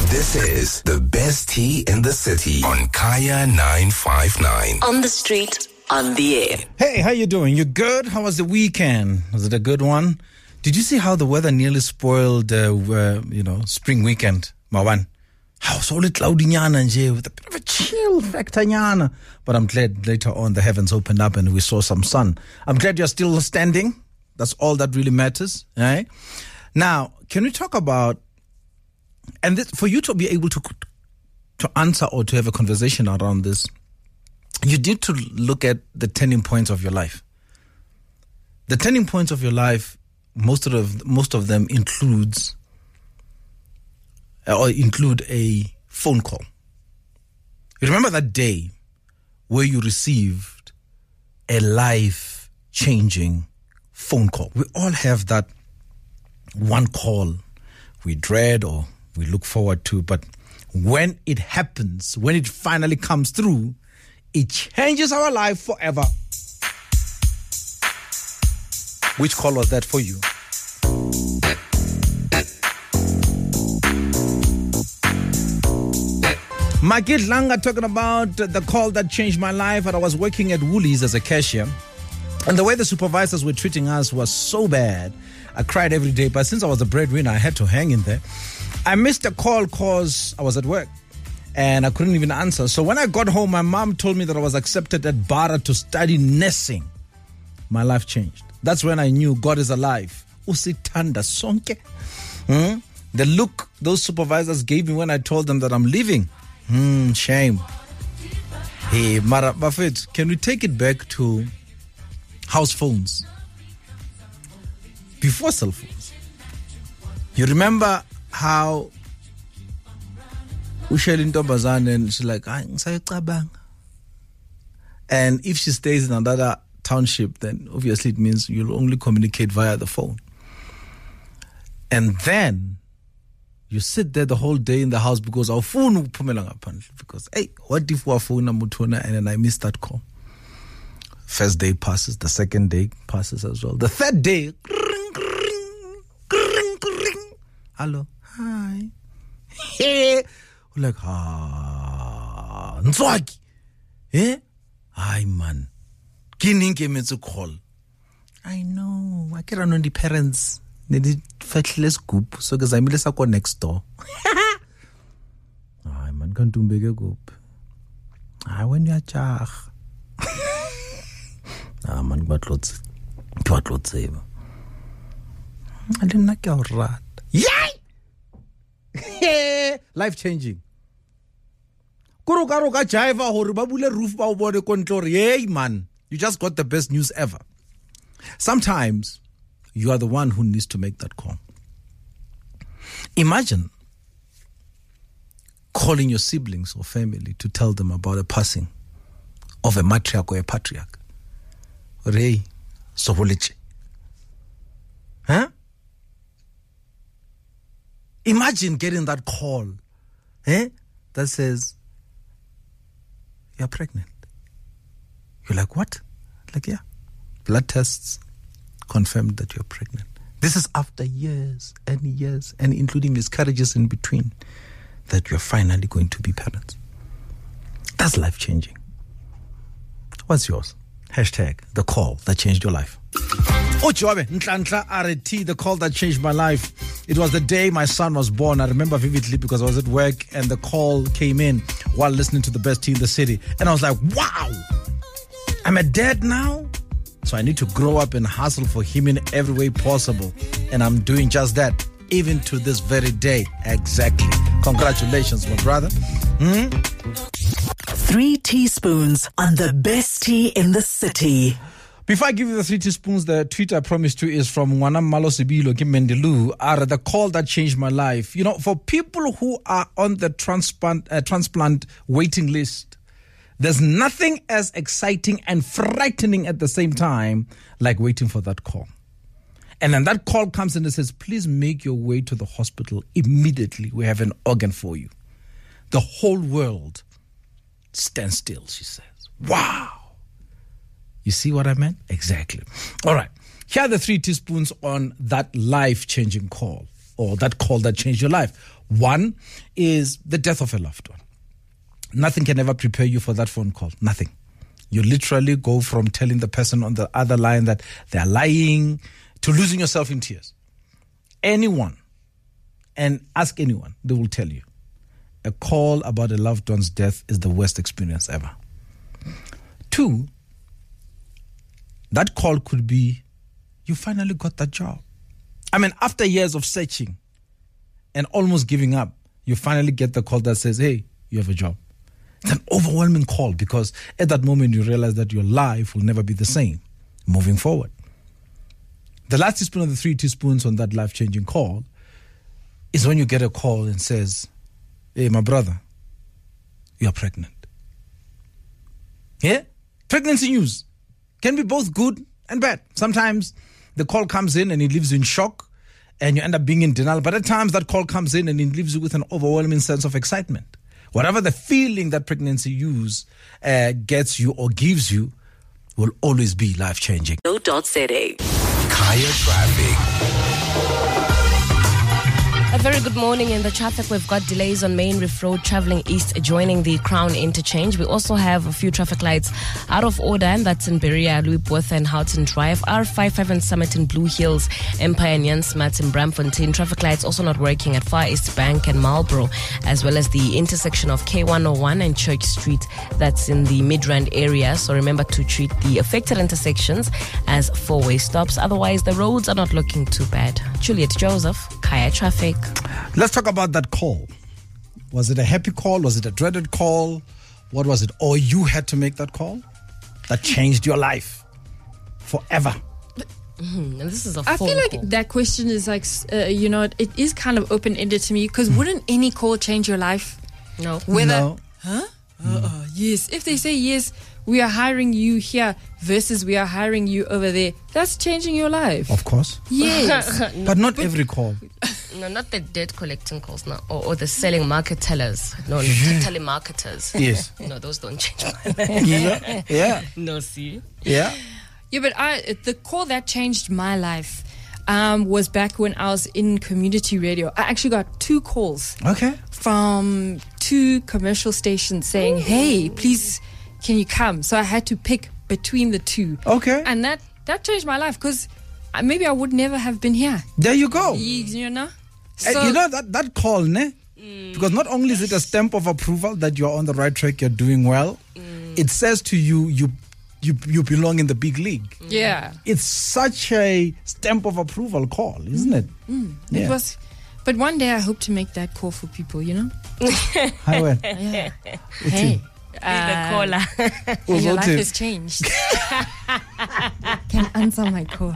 This is the best tea in the city on Kaya 959. On the street, on the air. Hey, how you doing? You good? How was the weekend? Was it a good one? Did you see how the weather nearly spoiled, spring weekend? Mawan. How so cloudy nyana nje with a bit of a chill factor nyana. But I'm glad later on the heavens opened up and we saw some sun. I'm glad you're still standing. That's all that really matters. Right? Now, can we talk about, and this, for you to be able to answer or to have a conversation around this, you need to look at the turning points of your life. The turning points of your life, most of them include a phone call. You remember that day where you received a life-changing phone call? We all have that one call we dread or we look forward to, but when it happens, when it finally comes through, it changes our life forever. Which call was that for you? Magid Langa talking about the call that changed my life. And I was working at Woolies as a cashier. And the way the supervisors were treating us was so bad. I cried every day. But since I was the breadwinner, I had to hang in there. I missed a call because I was at work. And I couldn't even answer. So when I got home, my mom told me that I was accepted at Bara to study nursing. My life changed. That's when I knew God is alive. Usithanda sonke. The look those supervisors gave me when I told them that I'm leaving. Shame. Hey, Mara Buffett, can we take it back to house phones? Before cell phones. You remember how Ushelin Tombazan and she's like, and if she stays in another township, then obviously it means you'll only communicate via the phone. And then you sit there the whole day in the house because our phone because hey, what if our phone mutuna and then I miss that call? First day passes, the second day passes as well. The third day, hello, hi, hey, like Nzwaki, eh? Hi man, kininke metsu call. I know, I can't run the parents. Need fatless goop so because I'm next door. Ay man can't do big goop. I when you chach. Man but lots save. I didn't like your rat. Yay! Life changing. Kuro ka jaiva hore ba bule roof ba o bone control. Yay man, you just got the best news ever. Sometimes you are the one who needs to make that call. Imagine calling your siblings or family to tell them about a passing of a matriarch or a patriarch. Hey, soholiche. Huh? Imagine getting that call that says, you're pregnant. You're like, what? Like, yeah. Blood tests confirmed that you're pregnant. This is after years and years, and including miscarriages in between, that you're finally going to be parents. That's life-changing. What's yours? Hashtag the call that changed your life. Ojobe, Ntlantra RT, the call that changed my life. It was the day my son was born. I remember vividly because I was at work and the call came in while listening to the best tea in the city. And I was like, wow, I'm a dad now? So I need to grow up and hustle for him in every way possible. And I'm doing just that, even to this very day. Exactly. Congratulations, my brother. 3 teaspoons on the best tea in the city. Before I give you the 3 teaspoons, the tweet I promised you is from Wanam Malosibilo Kimendelu. The call that changed my life. You know, for people who are on the transplant waiting list, there's nothing as exciting and frightening at the same time like waiting for that call. And then that call comes in and says, please make your way to the hospital immediately. We have an organ for you. The whole world stands still, she says. Wow. You see what I meant? Exactly. All right. Here are the 3 teaspoons on that life-changing call, or that call that changed your life. One is the death of a loved one. Nothing can ever prepare you for that phone call. Nothing. You literally go from telling the person on the other line that they're lying to losing yourself in tears. Anyone, and ask anyone, they will tell you. A call about a loved one's death is the worst experience ever. Two, that call could be, you finally got that job. I mean, after years of searching and almost giving up, you finally get the call that says, hey, you have a job. It's an overwhelming call because at that moment you realize that your life will never be the same moving forward. The last teaspoon of the 3 teaspoons on that life-changing call is when you get a call and says, hey, my brother, you are pregnant. Yeah? Pregnancy news can be both good and bad. Sometimes the call comes in and it leaves you in shock and you end up being in denial. But at times that call comes in and it leaves you with an overwhelming sense of excitement. Whatever the feeling that pregnancy news gets you or gives you will always be life-changing. .za. Kaya Traffic. A very good morning in the traffic. We've got delays on Main Reef Road traveling east joining the Crown Interchange. We also have a few traffic lights out of order, and that's in Berea, Louisburg and Houghton Drive, R55 and Summit in Blue Hills, Empire and Jansmat in Braamfontein. Traffic lights also not working at Far East Bank and Marlborough, as well as the intersection of K101 and Church Street. That's in the Midrand area. So remember to treat the affected intersections as four-way stops. Otherwise, the roads are not looking too bad. Juliet Joseph, Kaya Traffic. Let's talk about that call. Was it a happy call? Was it a dreaded call? What was it? Or you had to make that call that changed your life forever? And this is a I phone feel like call. that question is like, it is kind of open-ended to me because wouldn't any call change your life? No. Whether, No. yes. If they say, yes, we are hiring you here versus we are hiring you over there, that's changing your life. Of course. Yes. But not every call. No, not the debt collecting calls, no, or the selling market tellers. No, telemarketers. Yes. No, those don't change my life. Yeah. Yeah. No, see? Yeah. Yeah, but the call that changed my life was back when I was in community radio. I actually got 2 calls Okay. from 2 commercial stations saying, hey, please, can you come? So I had to pick between the 2. Okay. And that changed my life because maybe I would never have been here. There you go. You know? And So, you know that call, ne? Because not only is it a stamp of approval that you're on the right track, you're doing well, it says to you, you belong in the big league. yeah. It's such a stamp of approval call, isn't it? Yeah. It was. But one day I hope to make that call for people, you know? Hi, well. Yeah. Hey. The caller. Your life Uzothi. has changed. Can answer my call.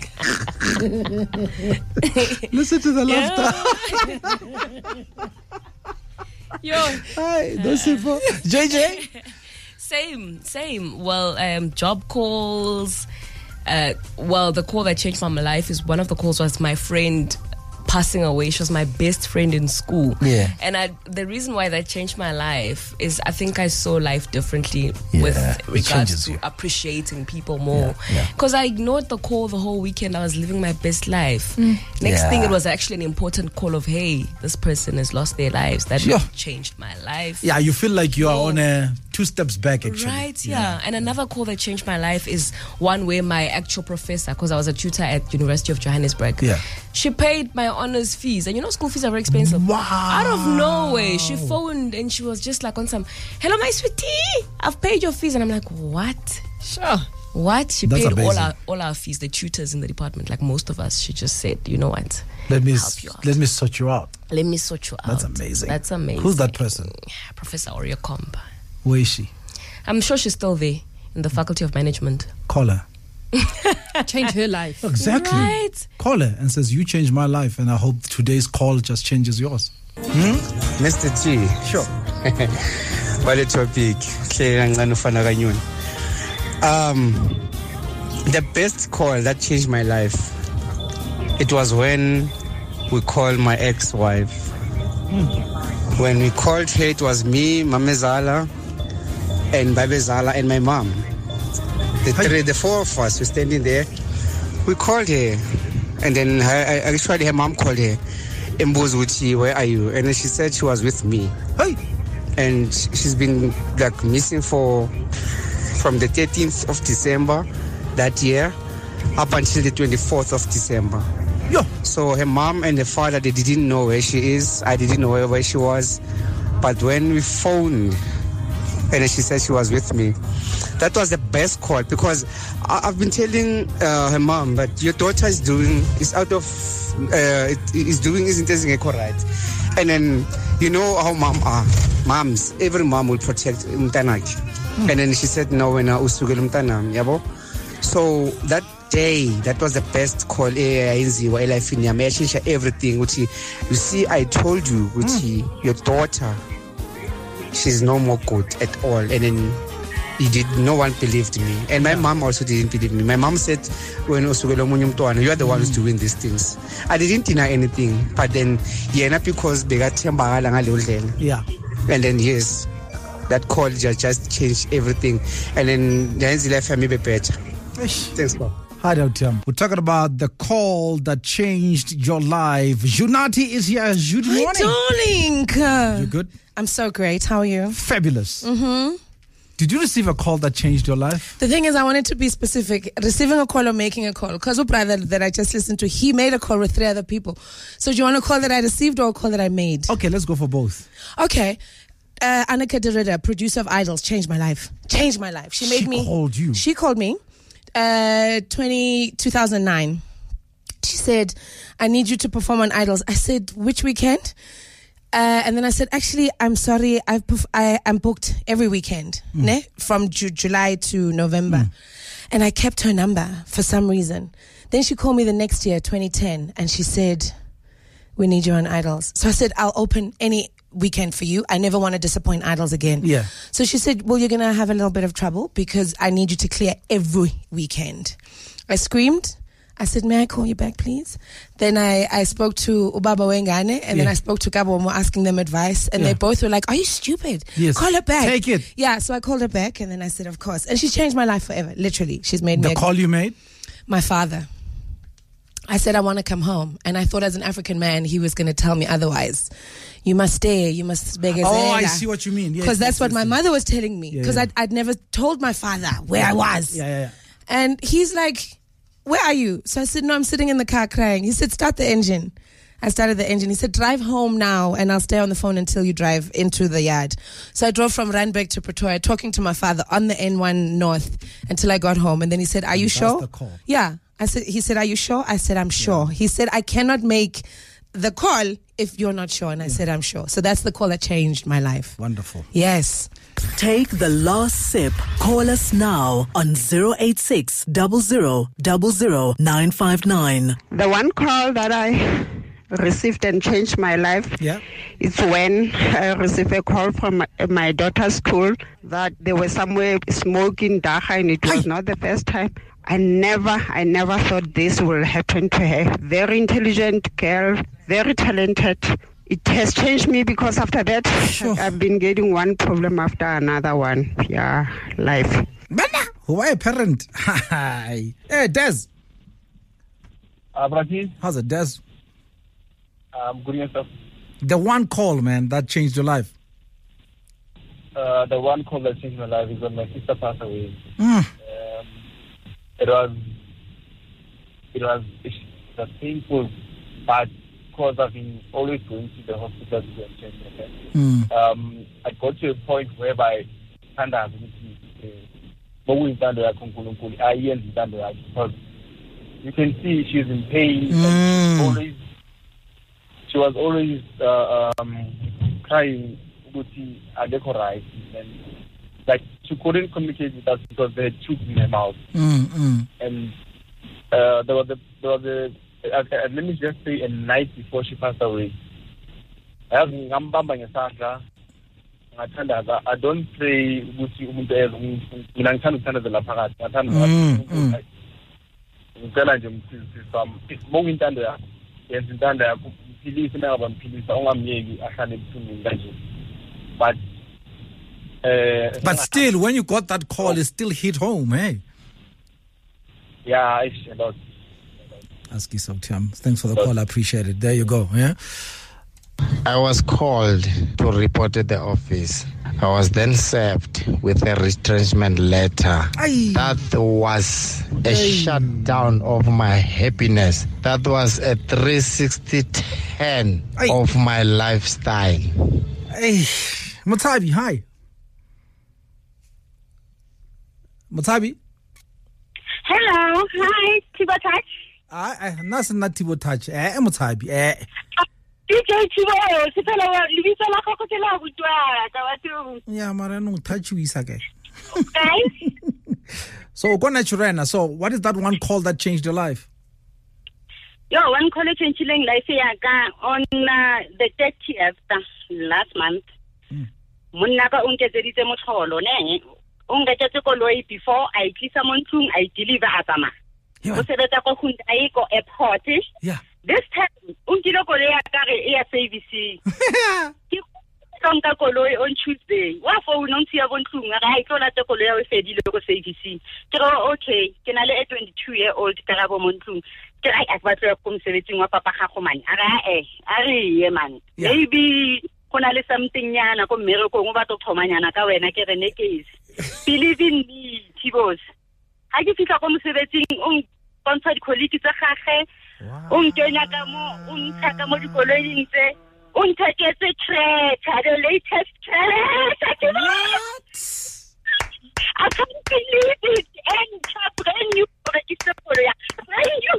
Listen to the laughter. Yo, Hi, those people. JJ? same. Well, job calls. The call that changed my life is one of the calls was my friend passing away. She was my best friend in school. Yeah. And the reason why that changed my life is I think I saw life differently Yeah, with it regards changes to you. appreciating people more. Yeah. Because I ignored the call the whole weekend. I was living my best life. Next Yeah. thing, it was actually an important call of, hey, this person has lost their lives. That Sure. really changed my life. Yeah, you feel like you are on 2 steps back, actually. Right, yeah. And another call that changed my life is one where my actual professor, because I was a tutor at University of Johannesburg, Yeah. she paid my honors fees. And you know, school fees are very expensive. Wow. Out of nowhere, she phoned and she was just like on some, hello, my sweetie, I've paid your fees. And I'm like, what? Sure. What? She That's paid amazing. all our fees, the tutors in the department, like most of us. She just said, you know what? Let me Help you out. sort you out. Let me sort you out. That's amazing. That's amazing. Who's that person? Professor Oria Komba. Where is she? I'm sure she's still there in the Faculty of Management. Call her. Change her life. Exactly. Right? Call her and says, you changed my life, and I hope today's call just changes yours. Mr. G. Sure. What a topic. The best call that changed my life, it was when we called my ex-wife. When we called her, it was me, Mame Zala, and Babe Zala, and my mom. The 4 of us were standing there. We called her, and then actually her mom called her. embuza ukuthi where are you, and then she said she was with me. Hey. And she's been like missing from the 13th of December that year up until the 24th of December. Yo. So her mom and her father, they didn't know where she is. I didn't know where she was. But when we phoned, and she said she was with me, that was the best call, because I've been telling her mom that your daughter is doing isn't right. And then you know how moms, every mom will protect umtanaki. And then she said no, when usukela umtanami, yabo. So that day, that was the best call eyenziwa elifini yami, yashintsha everything. You see, I told you your daughter, she's no more good at all. And then no one believed me, and my mom also didn't believe me. My mom said, when you are the one who's doing these things. I didn't deny anything, but then because Yeah. And then yes, that call just changed everything, and then the life for me be better. Thanks, Bob. Hi, Tim. We're talking about the call that changed your life. Junati is here. Good morning. Darling. You good? I'm so great. How are you? Fabulous. Mm-hmm. Did you receive a call that changed your life? The thing is, I wanted to be specific. Receiving a call or making a call. Because the brother that I just listened to, he made a call with 3 other people. So do you want a call that I received or a call that I made? Okay, let's go for both. Okay. Annika Derrida, producer of Idols, changed my life. Changed my life. She called you? She called me 2009. She said, I need you to perform on Idols. I said, which weekend? And then I said, actually, I'm sorry, I'm booked every weekend, from July to November. And I kept her number for some reason. Then she called me the next year, 2010, and she said, we need you on Idols. So I said, I'll open any weekend for you. I never want to disappoint Idols again. Yeah. So she said, well, you're going to have a little bit of trouble because I need you to clear every weekend. I screamed. I said, may I call you back, please? Then I spoke to Ubaba Wengane, and then I spoke to Kabomo asking them advice, and they both were like, are you stupid? Yes. Call her back. Take it. Yeah, so I called her back, and then I said, of course. And she changed my life forever, literally. She's made me... The call you made? My father. I said, I want to come home. And I thought as an African man, he was going to tell me otherwise. You must stay. You must beg. Oh, I see what you mean. Because that's what my mother was telling me. Because I'd never told my father where I was. Yeah. And he's like, where are you? So I said, no, I'm sitting in the car crying. He said, start the engine. I started the engine. He said, drive home now and I'll stay on the phone until you drive into the yard. So I drove from Randburg to Pretoria, talking to my father on the N1 North until I got home. And then he said, are you sure? The call. Yeah. He said, are you sure? I said, I'm sure. He said, I cannot make the call if you're not sure. And I said, I'm sure. So that's the call that changed my life. Wonderful. Yes. Take the last sip. Call us now on 086 00 959. The one call that I received and changed my life is when I received a call from my daughter's school that they were somewhere smoking dacha, and it was not the first time. I never thought this will happen to her. Very intelligent girl, very talented. It has changed me because after that, I've been getting one problem after another one. Yeah, life. Who are a parent? Hi. Hey, Des. How's it, Des? Good yourself. The one call, man, that changed your life. The one call that changed my life is when my sister passed away. It was painful, but because I've been always going to the hospital to get checked. I got to a point whereby because you can see she's in pain. And she was always crying, and like she couldn't communicate with us because they had tubes in her mouth. And there was a let me just say a night before she passed away. I don't pray but still, when you got that call, it still hit home, hey? Yeah, it's a lot. Askiso Tiam. Thanks for the call. I appreciate it. There you go. Yeah. I was called to report at the office. I was then served with a retrenchment letter. Aye. That was a shutdown of my happiness. That was a 360-10 of my lifestyle. Hey, Mutabi, hi. Mutabi. Hello, hi, Tibo Touch. Nothing not Tibo Touch. Mutabi. DJ Tibo, sipela wa libisa la go tela butwa ka batho. Yeah, mara no touch you isake. Guys. So go naturena. So what is that one call that changed your life? Yo, one call changed life yaka on the 30th last month. Monna ka unketseditse motlholo ne. Ungetsetse koloi before I tlisa montlung I deliver atama. O sebetsa go Hyundai go airport. Yeah. This time unkile koloi ya ka re e service. Ke sonka koloi on Tuesday. Wa phone ntsia bontlung ga I tlola tse koloi ya o fedile go service. Ke re okay, ke na le a 22-year-old ka ga bo montlung. Ke ai a batla go mosebetsing wa papa ga go mane. Are ye man. Maybe kona le something yana go mmereko go batla thomanyana ka wena ke re nekesi. Believe in me, Tibos. Ha ke fitla go mosebetsing o bontsha di-quality tsa gagwe. O nkenya ka mo, o ntsha ka mo dikoloing tse. O ntheketse tractor, the latest tractor. I can't believe it. And brand new register for ya. Brand new.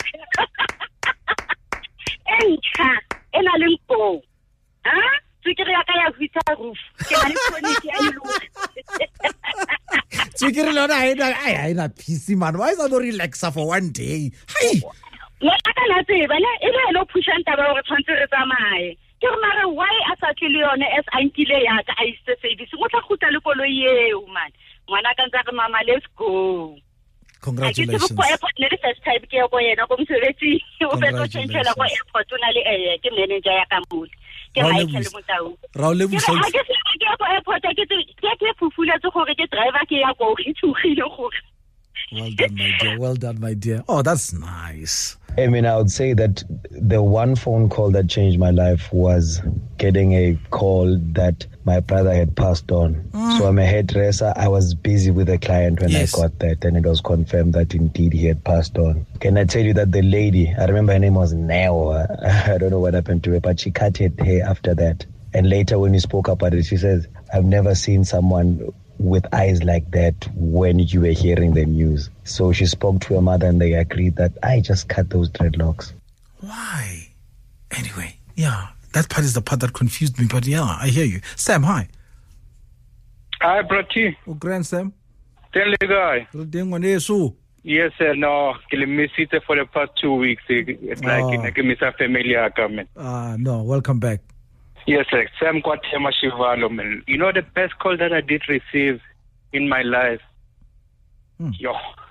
And a limpo. Huh? Tswikere ya ka ya vita roof. Ke na le phone ya ilu. Tswikere lona I na PC man. Why is that not relaxer for one day? Hey. No kana tseba le ile lo pusha ntaba gore tshwantse re tsamaye. Ke re mara why a sa tlile yone as ankile ya ka I se service. Mo tla khuta le koloi eo man. Ngwana ka ntse re mama let's go. Congratulations. Ke airport le first time ke go yena go mosebetsi. O fetso tshela go airport una le ke manager ya ka mole. Ke Michael Motau. Raule Busong. Ke go airport ke fufuletse gore ke driver ke ya go itshugile gore. Well done, my dear. Oh, that's nice. I mean, I would say that the one phone call that changed my life was getting a call that my brother had passed on. So I'm a hairdresser. I was busy with a client when I got that, and it was confirmed that indeed he had passed on. Can I tell you that the lady, I remember her name was Neo. I don't know what happened to her, but she cut her hair after that. And later when we spoke about it, she says, I've never seen someone with eyes like that when you were hearing the news. So she spoke to her mother and they agreed that I just cut those dreadlocks. Why? Anyway, yeah, that part is the part that confused me, but yeah, I hear you. Sam, hi. Hi, Brati. Oh, Grand Sam. Tell the guy. Yes, sir. No, I miss it for the past 2 weeks. It's like I miss a familiar coming. No, welcome back. Yes, sir. Sam Kwatema Shivalo, man. You know the best call that I did receive in my life? Yo.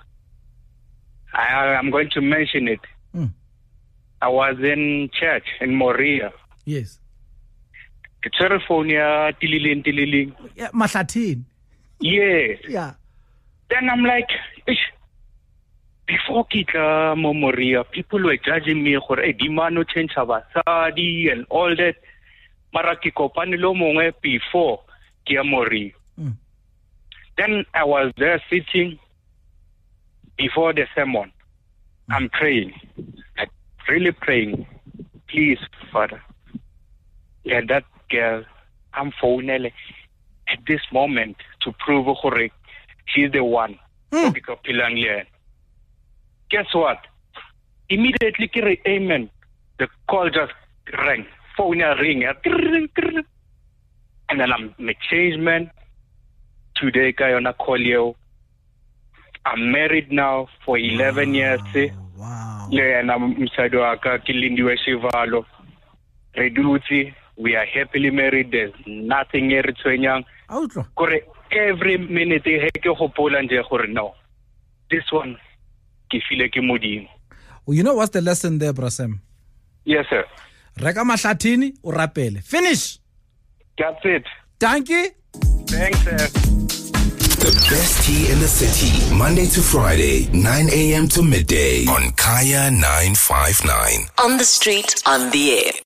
I'm going to mention it. I was in church in Moria. Yes. California, Tililing. Yeah, Mahlatin. Yes. Yeah. Then I'm like, before Kita Moria, people were judging me for a demand change Abasadi and all that. Marakiko Panilo Mongwe before Kiamori. Then I was there sitting before the sermon. I'm praying, like really praying. Please, Father, let that girl, I'm phoning at this moment to prove correct. She's the one. Guess what? Immediately, amen. The call just rang. Phone ring. And then I'm a changed man. Today, I call you. I'm married now for 11 years. Wow. And I'm Msadoaka Kilindiwe Shivalo. Reduti. We are happily married. There's nothing here between young. Every minute, no. This one, well, you know what's the lesson there, Brasem? Yes, sir. Reka mahlatini urapele. Finish. That's it. Thank you. Thanks, sir. The best tea in the city, Monday to Friday, 9 a.m. to midday on Kaya 959. On the street, on the air.